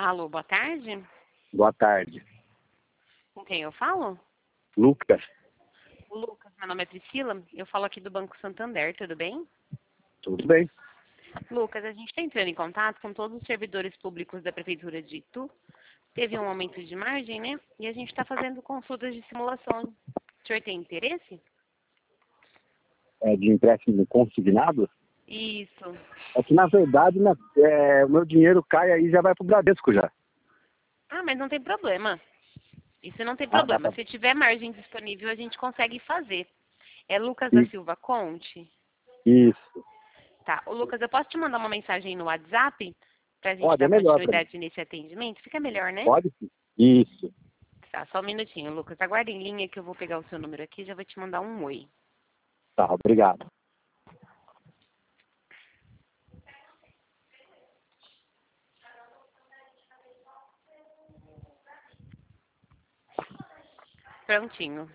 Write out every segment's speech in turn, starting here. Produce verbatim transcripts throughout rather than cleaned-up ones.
Alô, boa tarde. Boa tarde. Com quem eu falo? Lucas. Lucas, meu nome é Priscila. Eu falo aqui do Banco Santander, tudo bem? Tudo bem? Lucas, a gente está entrando em contato com todos os servidores públicos da Prefeitura de Itu. Teve um aumento de margem, né? E a gente está fazendo consultas de simulação. O senhor tem interesse? É de empréstimo consignado? Isso. É que, na verdade, né, é, o meu dinheiro cai aí e já vai pro Bradesco já. Ah, mas não tem problema. Isso não tem Ah, dá problema. pra... Se tiver margem disponível, a gente consegue fazer. É Lucas da Isso. Silva Conte? Isso. Tá. Ô, Lucas, eu posso te mandar uma mensagem no WhatsApp pra gente Pode, é dar melhor pra mim. continuidade nesse atendimento? Fica melhor, né? Pode sim. Isso. Tá, só um minutinho, Lucas. Aguarda em linha que eu vou pegar o seu número aqui e já vou te mandar um oi. Tá, obrigado. Prontinho.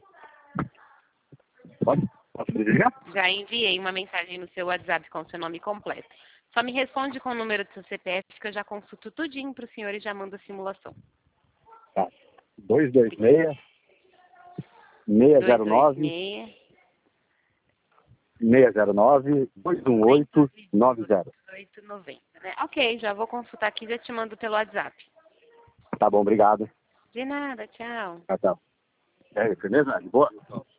Pode? Posso desligar? Já enviei uma mensagem no seu WhatsApp com o seu nome completo. Só me responde com o número do seu C P F que eu já consulto tudinho pro senhor e já mando a simulação. Tá. dois dois seis, seis zero nove, dois seis zero nove, dois um oito, nove zero. dois oito nove zero, né? Ok, já vou consultar aqui e já te mando pelo WhatsApp. Tá bom, obrigado. De nada, tchau. Tchau, tchau. É, firmeza? De boa?